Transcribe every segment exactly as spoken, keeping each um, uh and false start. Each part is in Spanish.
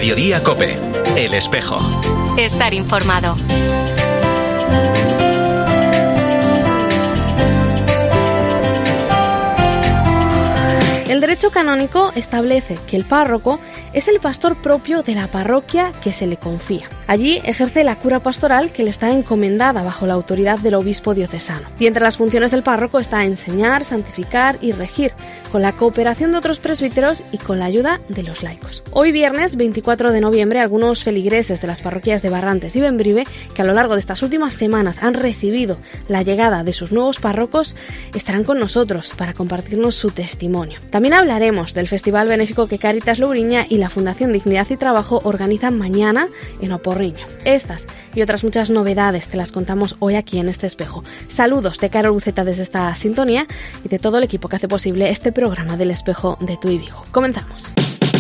Mediodía COPE. El Espejo. Estar informado. El derecho canónico establece que el párroco es el pastor propio de la parroquia que se le confía. Allí ejerce la cura pastoral que le está encomendada bajo la autoridad del obispo diocesano. Y entre las funciones del párroco está enseñar, santificar y regir, con la cooperación de otros presbíteros y con la ayuda de los laicos. Hoy viernes veinticuatro de noviembre, algunos feligreses de las parroquias de Barrantes y Bembrive, que a lo largo de estas últimas semanas han recibido la llegada de sus nuevos párrocos, estarán con nosotros para compartirnos su testimonio. También hablaremos del festival benéfico que Cáritas Louriña y la Fundación Dignidad y Trabajo organizan mañana en Oporriño. Estas y otras muchas novedades te las contamos hoy aquí en este espejo. Saludos de Carol Buceta desde esta sintonía y de todo el equipo que hace posible este programa del Espejo de Tui Vigo. Comenzamos.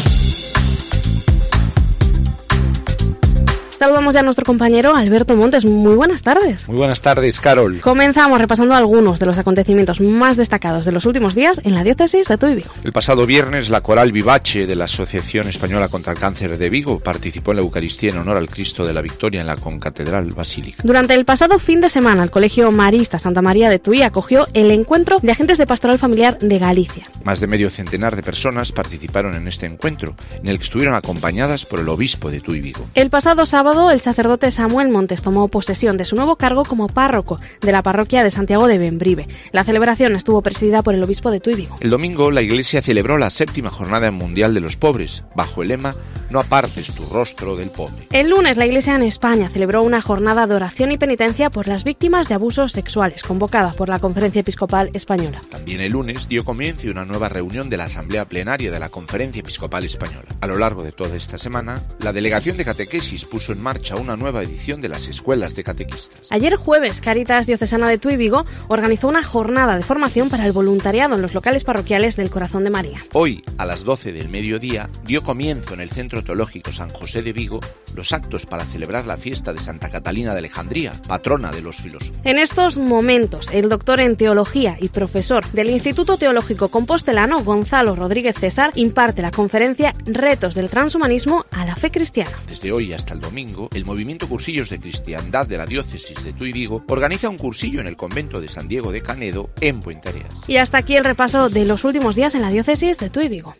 Saludamos ya a nuestro compañero Alberto Montes. Muy buenas tardes. Muy buenas tardes, Carol. Comenzamos repasando algunos de los acontecimientos más destacados de los últimos días en la diócesis de Tui Vigo. El pasado viernes, la coral Vivace de la Asociación Española contra el Cáncer de Vigo participó en la Eucaristía en honor al Cristo de la Victoria en la Concatedral Basílica. Durante el pasado fin de semana, el Colegio Marista Santa María de Tui acogió el encuentro de agentes de Pastoral Familiar de Galicia. Más de medio centenar de personas participaron en este encuentro, en el que estuvieron acompañadas por el obispo de Tui Vigo. El pasado sábado, el sacerdote Samuel Montes tomó posesión de su nuevo cargo como párroco de la parroquia de Santiago de Bembrive. La celebración estuvo presidida por el obispo de Tui Vigo. El domingo, la Iglesia celebró la séptima Jornada Mundial de los Pobres, bajo el lema "No apartes tu rostro del pobre". El lunes, la Iglesia en España celebró una jornada de oración y penitencia por las víctimas de abusos sexuales, convocada por la Conferencia Episcopal Española. También el lunes dio comienzo una nueva reunión de la Asamblea Plenaria de la Conferencia Episcopal Española. A lo largo de toda esta semana, la Delegación de Catequesis puso en marcha una nueva edición de las escuelas de catequistas. Ayer jueves, Cáritas Diocesana de Tui Vigo organizó una jornada de formación para el voluntariado en los locales parroquiales del Corazón de María. Hoy, a las doce del mediodía, dio comienzo en el Centro Teológico San José de Vigo los actos para celebrar la fiesta de Santa Catalina de Alejandría, patrona de los filósofos. En estos momentos, el doctor en Teología y profesor del Instituto Teológico Compostelano, Gonzalo Rodríguez César, imparte la conferencia Retos del Transhumanismo a la Fe Cristiana. Desde hoy hasta el domingo, el movimiento Cursillos de Cristiandad de la Diócesis de Tui Vigo organiza un cursillo en el convento de San Diego de Canedo, en Puenteareas. Y hasta aquí el repaso de los últimos días en la Diócesis de Tui Vigo.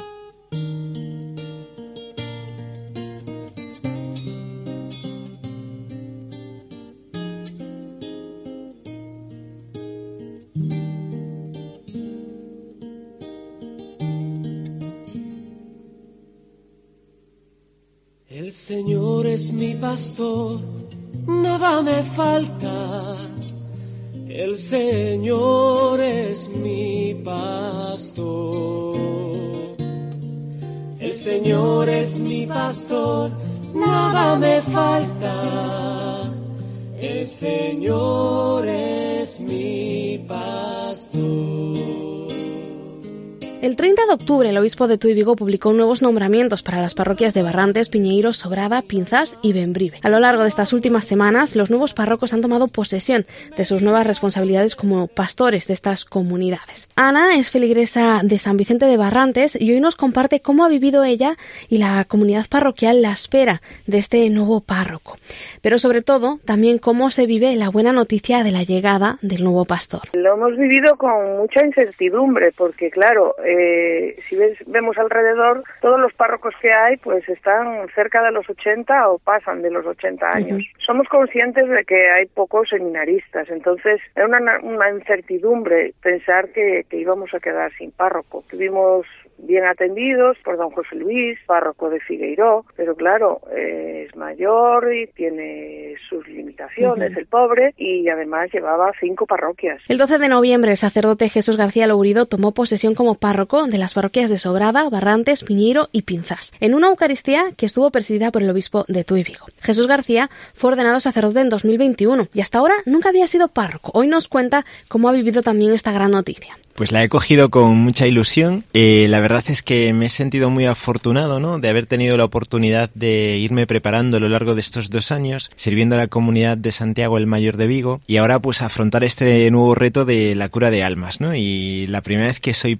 El Señor es mi pastor, nada me falta. El Señor es mi pastor. El Señor es mi pastor, nada me falta. El Señor es mi pastor. El treinta de octubre, el obispo de Tui Vigo publicó nuevos nombramientos para las parroquias de Barrantes, Piñeiro, Sobrada, Pinzás y Bembrive. A lo largo de estas últimas semanas, los nuevos párrocos han tomado posesión de sus nuevas responsabilidades como pastores de estas comunidades. Ana es feligresa de San Vicente de Barrantes y hoy nos comparte cómo ha vivido ella y la comunidad parroquial la espera de este nuevo párroco. Pero sobre todo, también cómo se vive la buena noticia de la llegada del nuevo pastor. Lo hemos vivido con mucha incertidumbre porque, claro, Eh, si ves, vemos alrededor, todos los párrocos que hay pues están cerca de los ochenta o pasan de los ochenta años. Uh-huh. Somos conscientes de que hay pocos seminaristas, entonces era una, una incertidumbre pensar que, que íbamos a quedar sin párroco. Tuvimos bien atendidos por don José Luis, párroco de Figueiró, pero claro, eh, es mayor y tiene sus limitaciones, uh-huh. el pobre, y además llevaba cinco parroquias. El doce de noviembre, el sacerdote Jesús García Lourido tomó posesión como párroco de las parroquias de Sobrada, Barrantes, Piñeiro y Pinzás, en una Eucaristía que estuvo presidida por el obispo de Tui Vigo. Jesús García fue ordenado sacerdote en dos mil veintiuno y hasta ahora nunca había sido párroco. Hoy nos cuenta cómo ha vivido también esta gran noticia. Pues la he cogido con mucha ilusión. Eh, la verdad es que me he sentido muy afortunado, ¿no?, de haber tenido la oportunidad de irme preparando a lo largo de estos dos años, sirviendo a la comunidad de Santiago el Mayor de Vigo, y ahora pues afrontar este nuevo reto de la cura de almas, ¿no? Y la primera vez que soy párroco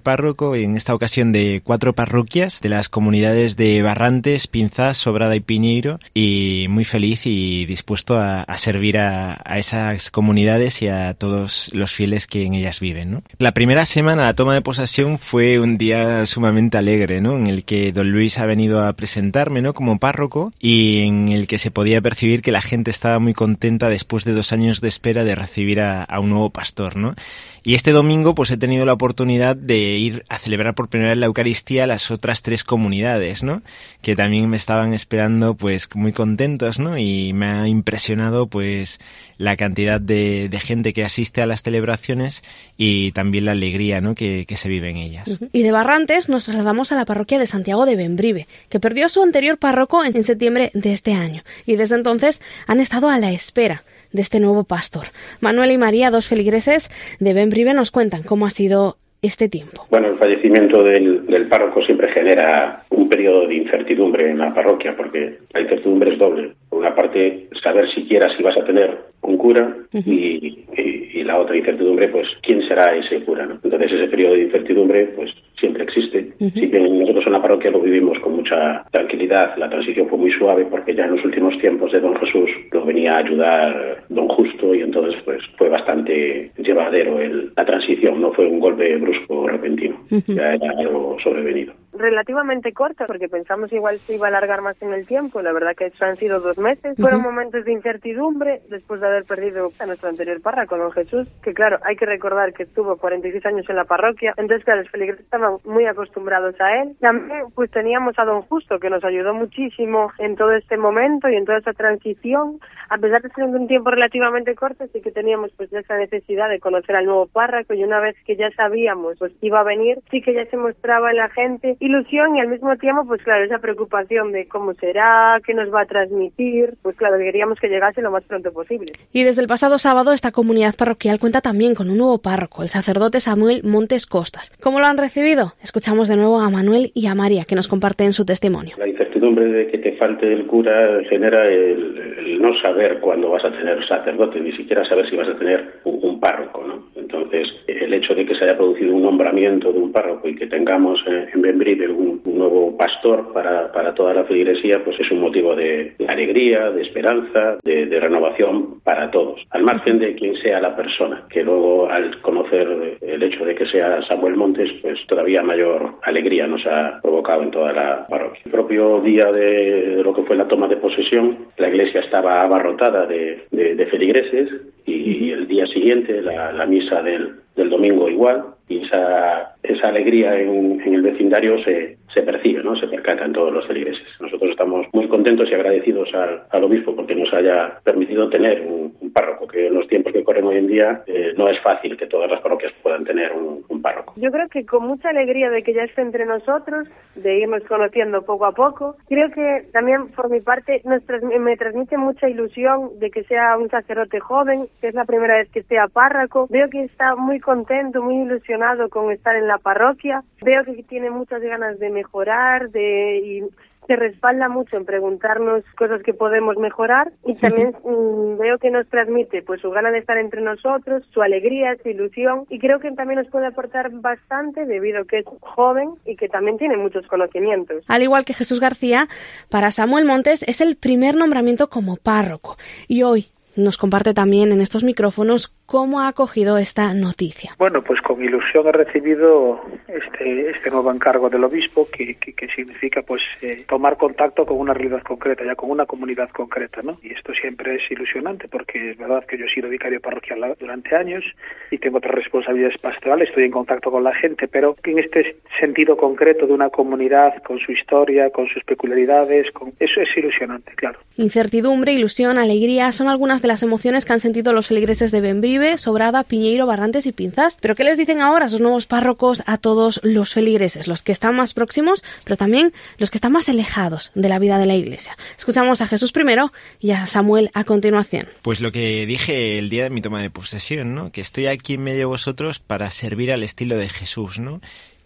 párroco, en esta ocasión de cuatro parroquias, de las comunidades de Barrantes, Pinzás, Sobrada y Piñeiro, y muy feliz y dispuesto a, a servir a, a esas comunidades y a todos los fieles que en ellas viven, ¿no? La primera semana, la toma de posesión, fue un día sumamente alegre, ¿no? En el que don Luis ha venido a presentarme, ¿no? Como párroco, y en el que se podía percibir que la gente estaba muy contenta después de dos años de espera de recibir a, a un nuevo pastor, ¿no? Y este domingo pues he tenido la oportunidad de ir a celebrar por primera vez la Eucaristía a las otras tres comunidades, ¿no? Que también me estaban esperando pues muy contentos, ¿no? Y me ha impresionado pues la cantidad de, de gente que asiste a las celebraciones y también la alegría, ¿no? que, que se vive en ellas. Uh-huh. Y de Barrantes nos trasladamos a la parroquia de Santiago de Bembrive, que perdió a su anterior párroco en septiembre de este año. Y desde entonces han estado a la espera de este nuevo pastor. Manuel y María, dos feligreses de Bembrive, nos cuentan cómo ha sido este tiempo. Bueno, el fallecimiento del, del párroco siempre genera un periodo de incertidumbre en la parroquia, porque la incertidumbre es doble. Por una parte, saber siquiera si vas a tener un cura, uh-huh. y, y, y la otra incertidumbre, pues, ¿quién será ese cura, ¿no? Entonces, ese periodo de incertidumbre, pues, siempre existe. Uh-huh. Si bien nosotros en la parroquia lo vivimos con mucha tranquilidad, la transición fue muy suave, porque ya en los últimos tiempos de don Jesús lo venía a ayudar don Justo, y entonces, pues, fue bastante llevadero el, la transición, no fue un golpe brusco o repentino, uh-huh. ya era algo sobrevenido. Relativamente corto, porque pensamos igual se iba a alargar más en el tiempo. La verdad que han sido dos meses. Uh-huh. Fueron momentos de incertidumbre después de haber perdido a nuestro anterior párroco, don Jesús, que claro, hay que recordar que estuvo cuarenta y seis años en la parroquia, entonces claro, los feligreses estaban muy acostumbrados a él. También pues teníamos a don Justo, que nos ayudó muchísimo en todo este momento y en toda esta transición. A pesar de ser un tiempo relativamente corto, sí que teníamos pues esa necesidad de conocer al nuevo párroco, y una vez que ya sabíamos pues iba a venir, sí que ya se mostraba en la gente ilusión y al mismo tiempo pues claro, esa preocupación de cómo será, qué nos va a transmitir. Pues claro, queríamos que llegase lo más pronto posible. Y desde el pasado sábado esta comunidad parroquial cuenta también con un nuevo párroco, el sacerdote Samuel Montes Costas. ¿Cómo lo han recibido? Escuchamos de nuevo a Manuel y a María, que nos comparten su testimonio. La incertidumbre de que te falte el cura genera el, el no saber cuándo vas a tener sacerdote, ni siquiera saber si vas a tener un, un párroco, ¿no? Entonces, el hecho de que se haya producido un nombramiento de un párroco y que tengamos eh, en Bembrive un, un nuevo pastor para, para toda la feligresía, pues es un motivo de, de alegría, de esperanza, de, de renovación para todos, al margen de quién sea la persona, que luego al conocer el hecho de que sea Samuel Montes, pues todavía mayor alegría nos ha provocado en toda la parroquia. El propio día de, de lo que fue la toma de posesión, la iglesia estaba abarrotada de, de, de feligreses, y el día siguiente la, la misa del, del domingo igual, y esa, esa alegría en, en el vecindario se, se percibe, ¿no? Se percata en todos los feligreses. Nosotros estamos muy contentos y agradecidos al, al obispo porque nos haya permitido tener un, un párroco, que en los tiempos que corren hoy en día eh, no es fácil que todas las parroquias puedan tener un, un párroco. Yo creo que con mucha alegría de que ya esté entre nosotros, de irnos conociendo poco a poco. Creo que también por mi parte nos tras, me transmite mucha ilusión de que sea un sacerdote joven, que es la primera vez que sea párroco. Veo que está muy contento, muy ilusionado con estar en la parroquia. Veo que tiene muchas ganas de mejorar, de y se respalda mucho en preguntarnos cosas que podemos mejorar, y también mmm, veo que nos transmite pues su ganas de estar entre nosotros, su alegría, su ilusión, y creo que también nos puede aportar bastante debido a que es joven y que también tiene muchos conocimientos. Al igual que Jesús García, para Samuel Montes es el primer nombramiento como párroco, y hoy nos comparte también en estos micrófonos cómo ha acogido esta noticia. Bueno, pues con ilusión he recibido este este nuevo encargo del obispo, que, que, que significa pues eh, tomar contacto con una realidad concreta, ya con una comunidad concreta, ¿no? Y esto siempre es ilusionante, porque es verdad que yo he sido vicario parroquial durante años y tengo otras responsabilidades pastorales, estoy en contacto con la gente, pero en este sentido concreto de una comunidad con su historia, con sus peculiaridades, con eso es ilusionante, claro. Incertidumbre, ilusión, alegría son algunas de las emociones que han sentido los feligreses de Bembrive, Sobrada, Piñeiro, Barrantes y Pinzás. ¿Pero qué les dicen ahora sus nuevos párrocos a todos los feligreses, los que están más próximos, pero también los que están más alejados de la vida de la Iglesia? Escuchamos a Jesús primero y a Samuel a continuación. Pues lo que dije el día de mi toma de posesión, ¿no? Que estoy aquí en medio de vosotros para servir al estilo de Jesús, ¿no?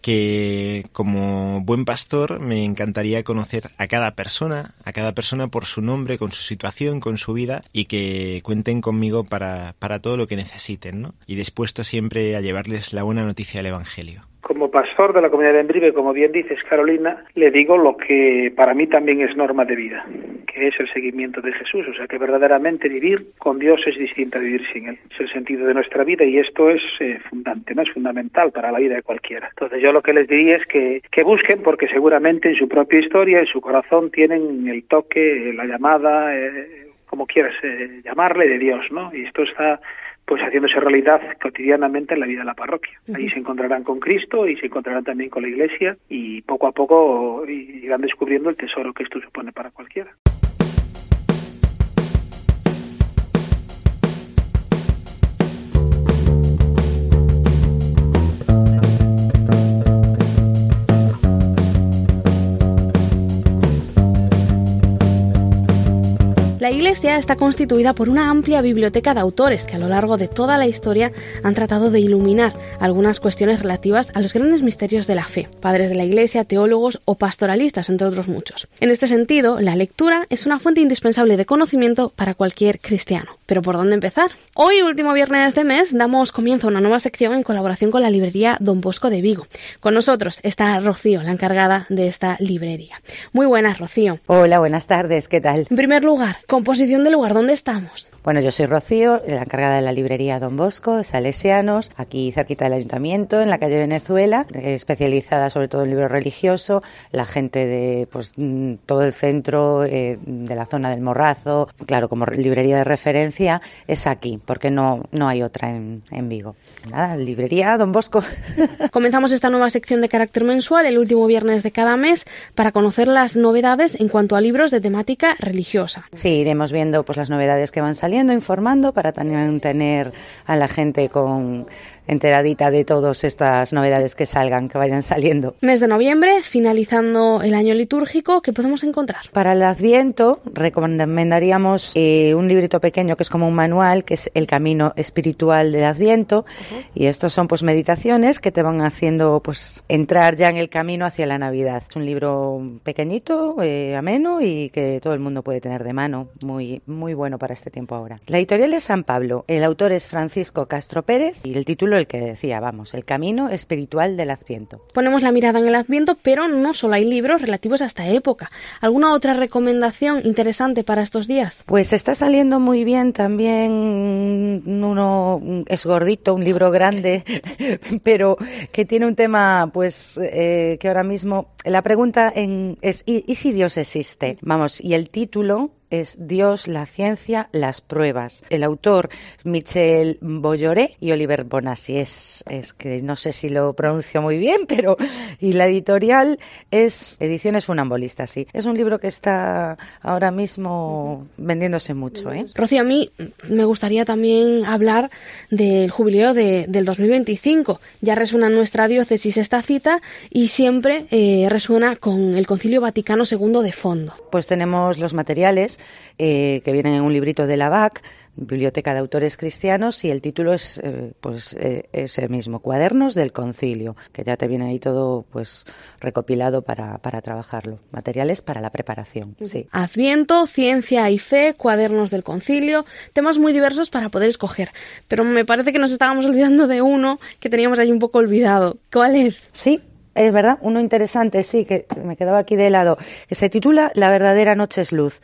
Que como buen pastor me encantaría conocer a cada persona, a cada persona por su nombre, con su situación, con su vida, y que cuenten conmigo para, para todo lo que necesiten, ¿no? Y dispuesto siempre a llevarles la buena noticia del Evangelio. Como pastor de la comunidad de Embrive, como bien dices, Carolina, le digo lo que para mí también es norma de vida, que es el seguimiento de Jesús. O sea, que verdaderamente vivir con Dios es distinto a vivir sin Él. Es el sentido de nuestra vida y esto es eh, fundante, ¿no? Es fundamental para la vida de cualquiera. Entonces yo lo que les diría es que, que busquen, porque seguramente en su propia historia, en su corazón, tienen el toque, la llamada, eh, como quieras eh, llamarle, de Dios, ¿no? Y esto está pues haciéndose realidad cotidianamente en la vida de la parroquia. Ahí se encontrarán con Cristo y se encontrarán también con la Iglesia y poco a poco irán descubriendo el tesoro que esto supone para cualquiera. La Iglesia está constituida por una amplia biblioteca de autores que a lo largo de toda la historia han tratado de iluminar algunas cuestiones relativas a los grandes misterios de la fe, padres de la Iglesia, teólogos o pastoralistas, entre otros muchos. En este sentido, la lectura es una fuente indispensable de conocimiento para cualquier cristiano. ¿Pero por dónde empezar? Hoy, último viernes de mes, damos comienzo a una nueva sección en colaboración con la librería Don Bosco de Vigo. Con nosotros está Rocío, la encargada de esta librería. Muy buenas, Rocío. Hola, buenas tardes, ¿qué tal? En primer lugar, composición del lugar, ¿dónde estamos? Bueno, yo soy Rocío, la encargada de la librería Don Bosco, de Salesianos, aquí cerquita del Ayuntamiento, en la calle Venezuela, especializada sobre todo en libros religiosos, la gente de pues todo el centro, eh, de la zona del Morrazo, claro, como librería de referencia, es aquí, porque no, no hay otra en, en Vigo. Nada, librería Don Bosco. Comenzamos esta nueva sección de carácter mensual el último viernes de cada mes para conocer las novedades en cuanto a libros de temática religiosa. Sí, iremos viendo pues las novedades que van saliendo, informando para también tener a la gente con enteradita de todas estas novedades que salgan, que vayan saliendo. Mes de noviembre, finalizando el año litúrgico, ¿qué podemos encontrar? Para el Adviento recomendaríamos eh, un librito pequeño que es como un manual, que es El Camino Espiritual del Adviento, uh-huh. Y estos son pues meditaciones que te van haciendo pues entrar ya en el camino hacia la Navidad. Es un libro pequeñito, eh, ameno y que todo el mundo puede tener de mano, muy, muy bueno para este tiempo ahora. La editorial es San Pablo, el autor es Francisco Castro Pérez y el título el que decía, vamos, El Camino Espiritual del Adviento. Ponemos la mirada en el Adviento, pero no solo hay libros relativos a esta época. ¿Alguna otra recomendación interesante para estos días? Pues está saliendo muy bien también uno, es gordito, un libro grande, pero que tiene un tema, pues, eh, que ahora mismo, la pregunta en, es, ¿y, ¿y si Dios existe? Vamos, y el título es Dios, la ciencia, las pruebas. El autor, Michel Bolloré y Oliver Bonassi. Es, es que no sé si lo pronuncio muy bien, pero... Y la editorial es Ediciones Funambulistas, sí. Es un libro que está ahora mismo vendiéndose mucho, ¿eh? Rocío, a mí me gustaría también hablar del jubileo de, del dos mil veinticinco. Ya resuena en nuestra diócesis esta cita y siempre eh, resuena con el Concilio Vaticano segundo de fondo. Pues tenemos los materiales Eh, que vienen en un librito de la B A C, Biblioteca de Autores Cristianos, y el título es eh, pues eh, ese mismo, Cuadernos del Concilio, que ya te viene ahí todo pues recopilado para, para trabajarlo. Materiales para la preparación, sí. Adviento, ciencia y fe, Cuadernos del Concilio, temas muy diversos para poder escoger. Pero me parece que nos estábamos olvidando de uno que teníamos ahí un poco olvidado. ¿Cuál es? Sí. Es verdad, uno interesante, sí, que me quedaba aquí de lado, que se titula La verdadera noche es luz.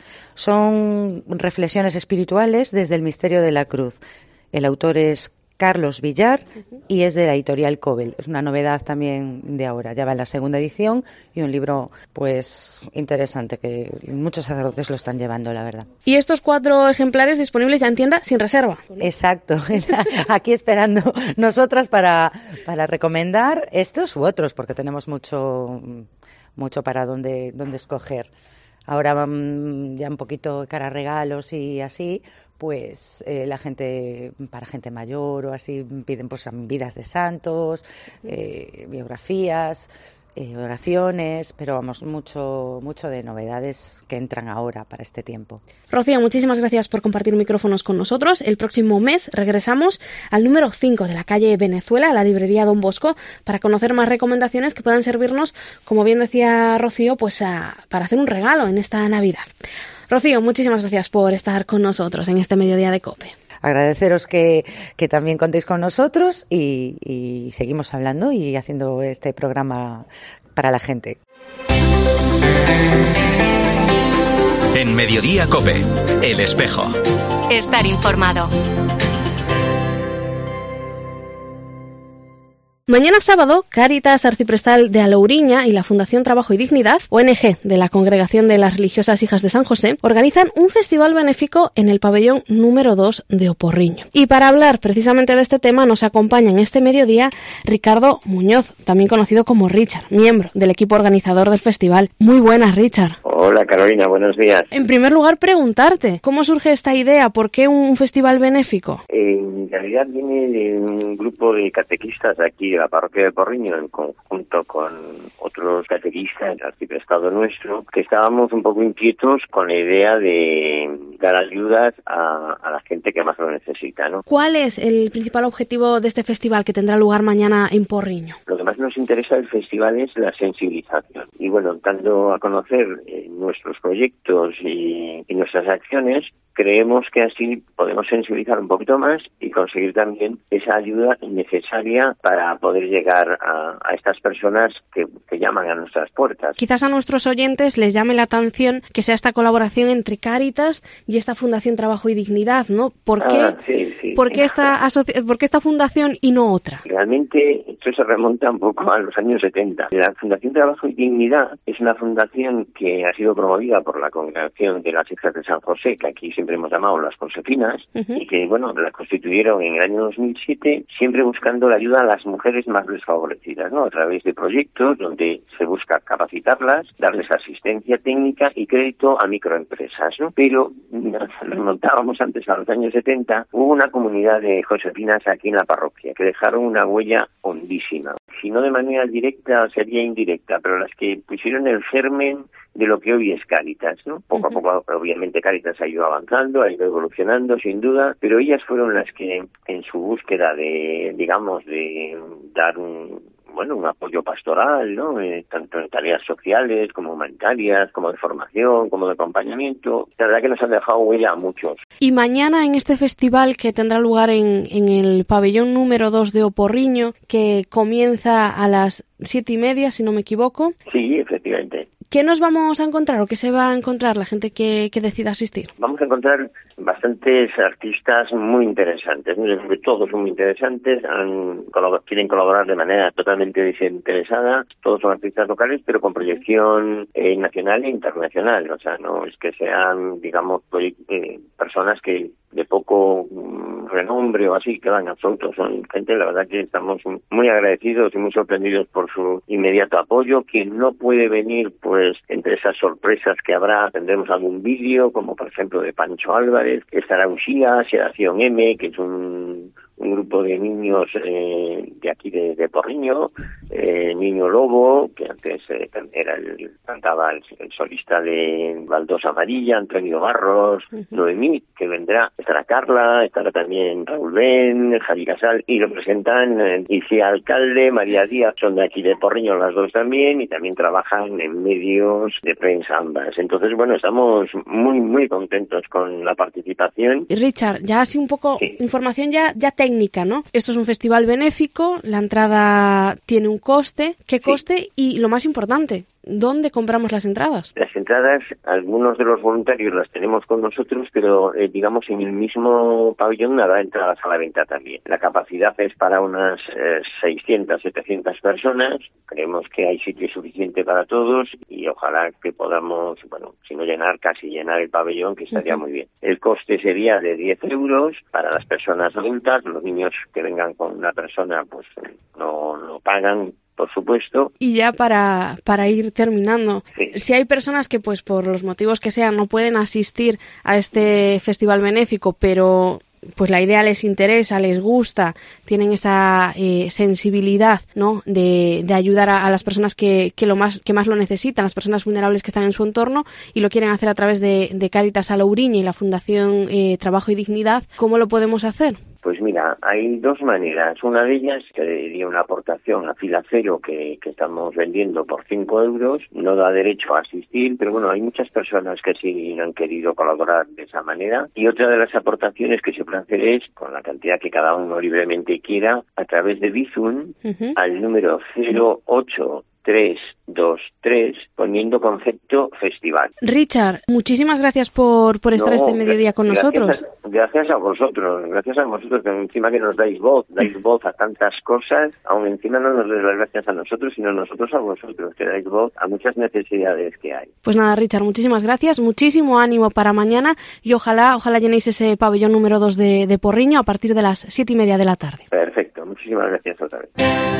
Son reflexiones espirituales desde el misterio de la cruz. El autor es Carlos Villar y es de la editorial Cobel. Es una novedad también de ahora, ya va en la segunda edición y un libro pues interesante que muchos sacerdotes lo están llevando, la verdad. Y estos cuatro ejemplares disponibles ya en tienda sin reserva. Exacto, aquí esperando nosotras para, para recomendar estos u otros, porque tenemos mucho, mucho para dónde, dónde escoger. Ahora um, ya un poquito cara a regalos y así, pues eh, la gente, para gente mayor o así, piden pues vidas de santos, eh, biografías, eh, oraciones, pero vamos, mucho, mucho de novedades que entran ahora para este tiempo. Rocío, muchísimas gracias por compartir micrófonos con nosotros. El próximo mes regresamos al número cinco de la calle Venezuela, a la librería Don Bosco, para conocer más recomendaciones que puedan servirnos, como bien decía Rocío, pues a, para hacer un regalo en esta Navidad. Rocío, muchísimas gracias por estar con nosotros en este mediodía de COPE. agradeceros que, que también contéis con nosotros y, y seguimos hablando y haciendo este programa para la gente. En Mediodía COPE, El Espejo. Estar informado. Mañana sábado, Cáritas Arciprestal de Alouriña y la Fundación Trabajo y Dignidad, O N Ge de la Congregación de las Religiosas Hijas de San José, organizan un festival benéfico en el pabellón número dos de Oporriño. Y para hablar precisamente de este tema nos acompaña en este mediodía Ricardo Muñoz, también conocido como Richard, miembro del equipo organizador del festival. Muy buenas, Richard. Hola, Carolina, buenos días. En primer lugar, preguntarte, ¿cómo surge esta idea? ¿Por qué un festival benéfico? En realidad viene de un grupo de catequistas aquí de la parroquia de Porriño, en conjunto con otros catequistas del arciprestado nuestro, que estábamos un poco inquietos con la idea de dar ayudas a, a la gente que más lo necesita, ¿no? ¿Cuál es el principal objetivo de este festival que tendrá lugar mañana en Porriño? Lo que más nos interesa del festival es la sensibilización. Y bueno, dando a conocer eh, nuestros proyectos y, y nuestras acciones, creemos que así podemos sensibilizar un poquito más y conseguir también esa ayuda necesaria para poder llegar a, a estas personas que, que llaman a nuestras puertas. Quizás a nuestros oyentes les llame la atención que sea esta colaboración entre Cáritas y esta Fundación Trabajo y Dignidad, ¿no? ¿Por qué, ah, sí, sí. ¿por qué esta asoci- ¿por qué esta fundación y no otra? Realmente esto se remonta un poco a los años setenta. La Fundación Trabajo y Dignidad es una fundación que ha sido promovida por la Congregación de las Hijas de San José, que aquí siempre hemos llamado las Josefinas, uh-huh. y que, bueno, la constituyeron en el año dos mil siete, siempre buscando la ayuda a las mujeres más desfavorecidas, ¿no? A través de proyectos donde se busca capacitarlas, darles asistencia técnica y crédito a microempresas, ¿no? Pero nos remontábamos antes a los años setenta, hubo una comunidad de Josefinas aquí en la parroquia que dejaron una huella hondísima. Si no de manera directa, sería indirecta, pero las que pusieron el germen de lo que hoy es Cáritas, ¿no? Poco uh-huh. a poco, obviamente, Cáritas ha ido avanzando, ha ido evolucionando, sin duda, pero ellas fueron las que, en su búsqueda de, digamos, de dar un, bueno, un apoyo pastoral, ¿no? Eh, tanto en tareas sociales, como humanitarias, como de formación, como de acompañamiento. La verdad que nos han dejado huella a muchos. Y mañana en este festival que tendrá lugar en, en el pabellón número dos de Oporriño, que comienza a las siete y media, si no me equivoco. Sí, efectivamente. ¿Qué nos vamos a encontrar o qué se va a encontrar la gente que, que decida asistir? Vamos a encontrar bastantes artistas muy interesantes. Yo creo que todos son muy interesantes, han, quieren colaborar de manera totalmente desinteresada. Todos son artistas locales, pero con proyección eh, nacional e internacional. O sea, no es que sean, digamos, proye- eh, personas que de poco um, renombre o así, que van absolutos. Son gente, la verdad que estamos muy agradecidos y muy sorprendidos por su inmediato apoyo. Quien no puede venir, pues entre esas sorpresas que habrá, tendremos algún vídeo, como por ejemplo de Pancho Álvarez, estará Uxía, Sedación M, que es un, un grupo de niños eh, de aquí de, de Porriño, eh, Niño Lobo, que antes eh, era el, cantaba el, el solista de Baldosa Amarilla, Antonio Barros, uh-huh. Noemí, que vendrá, estará Carla, estará también Raúl Ben, Javi Casal, y lo presentan eh, Icía Alcalde, María Díaz, son de aquí de Porriño las dos también, y también trabajan en medios de prensa ambas. Entonces, bueno, estamos muy, muy contentos con la participación. Richard, ya así un poco, sí. información ya, ya técnica, ¿no? Esto es un festival benéfico, la entrada tiene un coste. ¿Qué coste? Sí. Y lo más importante, ¿dónde compramos las entradas? Las entradas, algunos de los voluntarios las tenemos con nosotros, pero eh, digamos en el mismo pabellón habrá entradas a la venta también. La capacidad es para unas eh, seiscientas, setecientas personas. Creemos que hay sitio suficiente para todos y ojalá que podamos, bueno, si no llenar, casi llenar el pabellón, que estaría uh-huh. muy bien. El coste sería de diez euros para las personas adultas. Los niños que vengan con una persona, pues no, no pagan, por supuesto. Y ya para, para ir terminando, sí. si hay personas que pues por los motivos que sean no pueden asistir a este festival benéfico, pero pues la idea les interesa, les gusta, tienen esa eh, sensibilidad, ¿no? de, de ayudar a, a las personas que, que lo más que más lo necesitan, las personas vulnerables que están en su entorno, y lo quieren hacer a través de, de Cáritas Alouriña y la Fundación eh, Trabajo y Dignidad, ¿cómo lo podemos hacer? Pues mira, hay dos maneras. Una de ellas sería una aportación a fila cero que, que estamos vendiendo por cinco euros. No da derecho a asistir, pero bueno, hay muchas personas que sí han querido colaborar de esa manera. Y otra de las aportaciones que se puede hacer es, con la cantidad que cada uno libremente quiera, a través de Bizum, uh-huh. al número cero ocho tres dos tres, poniendo concepto festival. Richard, muchísimas gracias por, por estar no, este mediodía con gracias nosotros. A, gracias a vosotros, gracias a vosotros, que encima que nos dais voz, dais voz a tantas cosas, aún encima no nos dais las gracias a nosotros, sino nosotros a vosotros, que dais voz a muchas necesidades que hay. Pues nada, Richard, muchísimas gracias, muchísimo ánimo para mañana y ojalá, ojalá llenéis ese pabellón número dos de, de Porriño a partir de las siete y media de la tarde. Perfecto, muchísimas gracias otra vez.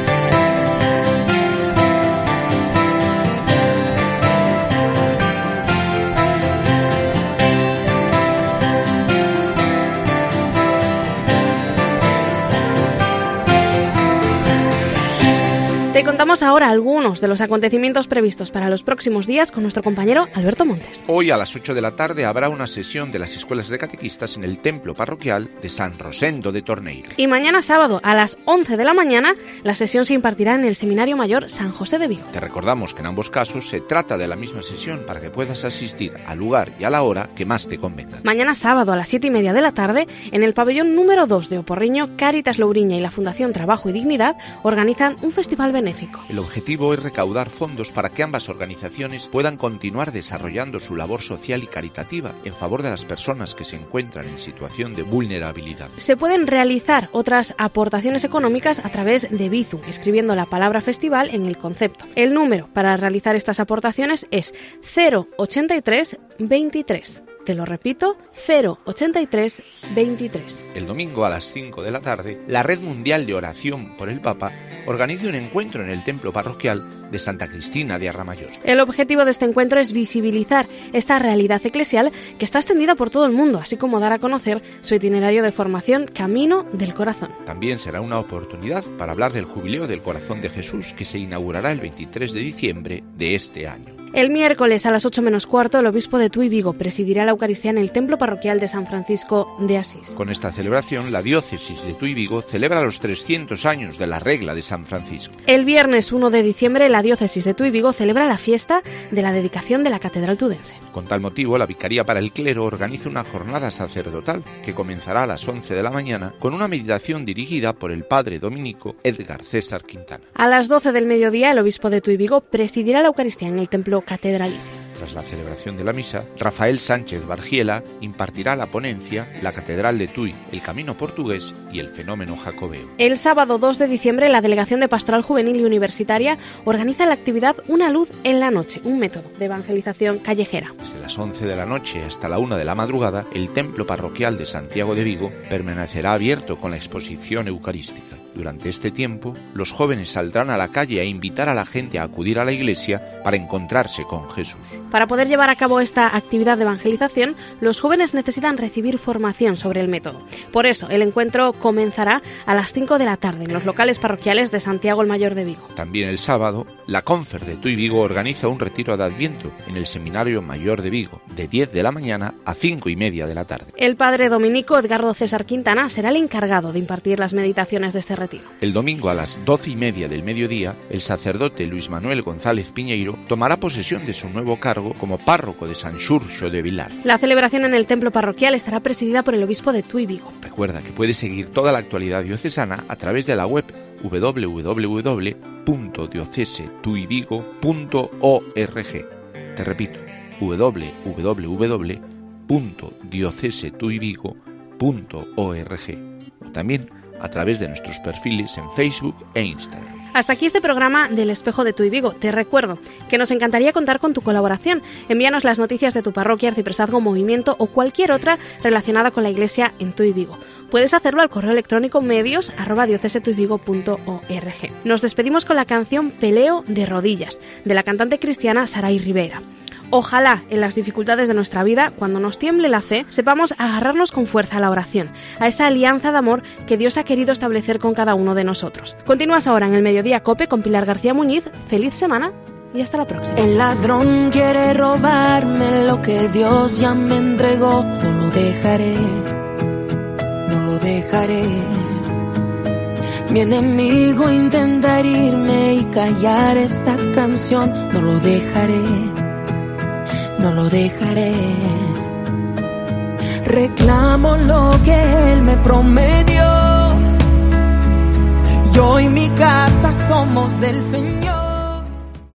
Te contamos ahora algunos de los acontecimientos previstos para los próximos días con nuestro compañero Alberto Montes. Hoy a las ocho de la tarde habrá una sesión de las escuelas de catequistas en el templo parroquial de San Rosendo de Torneira. Y mañana sábado a las once de la mañana la sesión se impartirá en el Seminario Mayor San José de Vigo. Te recordamos que en ambos casos se trata de la misma sesión para que puedas asistir al lugar y a la hora que más te convenga. Mañana sábado a las siete y media de la tarde en el pabellón número dos de Oporriño, Cáritas Louriña y la Fundación Trabajo y Dignidad organizan un festival benéfico. El objetivo es recaudar fondos para que ambas organizaciones puedan continuar desarrollando su labor social y caritativa en favor de las personas que se encuentran en situación de vulnerabilidad. Se pueden realizar otras aportaciones económicas a través de Bizum, escribiendo la palabra festival en el concepto. El número para realizar estas aportaciones es cero ochenta y tres veintitrés. Te lo repito, cero ochenta y tres veintitrés. El domingo a las cinco de la tarde, la Red Mundial de Oración por el Papa organiza un encuentro en el templo parroquial de Santa Cristina de Arramayost. El objetivo de este encuentro es visibilizar esta realidad eclesial que está extendida por todo el mundo, así como dar a conocer su itinerario de formación Camino del Corazón. También será una oportunidad para hablar del Jubileo del Corazón de Jesús, que se inaugurará el veintitrés de diciembre de este año. El miércoles a las ocho menos cuarto, el obispo de Tui Vigo presidirá la Eucaristía en el templo parroquial de San Francisco de Asís. Con esta celebración, la diócesis de Tui Vigo celebra los trescientos años de la regla de San Francisco. El viernes uno de diciembre, la diócesis de Tui Vigo celebra la fiesta de la dedicación de la Catedral Tudense. Con tal motivo, la Vicaría para el Clero organiza una jornada sacerdotal que comenzará a las once de la mañana con una meditación dirigida por el padre dominico Edgar César Quintana. A las doce del mediodía, el obispo de Tui Vigo presidirá la Eucaristía en el templo catedralicio. Tras la celebración de la misa, Rafael Sánchez Bargiela impartirá la ponencia La Catedral de Tui, el camino portugués y el fenómeno jacobeo. El sábado dos de diciembre, la Delegación de Pastoral Juvenil y Universitaria organiza la actividad Una luz en la noche, un método de evangelización callejera. Desde las once de la noche hasta la una de la madrugada, el templo parroquial de Santiago de Vigo permanecerá abierto con la exposición eucarística. Durante este tiempo, los jóvenes saldrán a la calle a invitar a la gente a acudir a la iglesia para encontrarse con Jesús. Para poder llevar a cabo esta actividad de evangelización, los jóvenes necesitan recibir formación sobre el método. Por eso, el encuentro comenzará a las cinco de la tarde en los locales parroquiales de Santiago el Mayor de Vigo. También el sábado, la Confer de Tui Vigo organiza un retiro de Adviento en el Seminario Mayor de Vigo, de diez de la mañana a cinco y media de la tarde. El padre dominico Edgardo César Quintana será el encargado de impartir las meditaciones de este retiro. El domingo a las doce y media del mediodía, el sacerdote Luis Manuel González Piñeiro tomará posesión de su nuevo cargo como párroco de San Xurxo de Vilar. La celebración en el templo parroquial estará presidida por el obispo de Tui Vigo. Recuerda que puedes seguir toda la actualidad diocesana a través de la web doble u doble u doble u punto diocese tui vigo punto org. Te repito, doble u doble u doble u punto diocese tui vigo punto org. O también a través de nuestros perfiles en Facebook e Instagram. Hasta aquí este programa del Espejo de Tui Vigo. Te recuerdo que nos encantaría contar con tu colaboración. Envíanos las noticias de tu parroquia, arciprestazgo, movimiento o cualquier otra relacionada con la Iglesia en Tui Vigo. Puedes hacerlo al correo electrónico medios arroba diocesetuivigo punto org. Nos despedimos con la canción Peleo de rodillas, de la cantante cristiana Saray Rivera. Ojalá en las dificultades de nuestra vida, cuando nos tiemble la fe, sepamos agarrarnos con fuerza a la oración, a esa alianza de amor que Dios ha querido establecer con cada uno de nosotros. Continúas ahora en el Mediodía COPE con Pilar García Muñiz. Feliz semana y hasta la próxima. El ladrón quiere robarme lo que Dios ya me entregó. No lo dejaré, no lo dejaré. dejaré. Mi enemigo intenta herirme y callar esta canción. No lo dejaré, no lo dejaré. Reclamo lo que él me prometió. Yo y mi casa somos del Señor.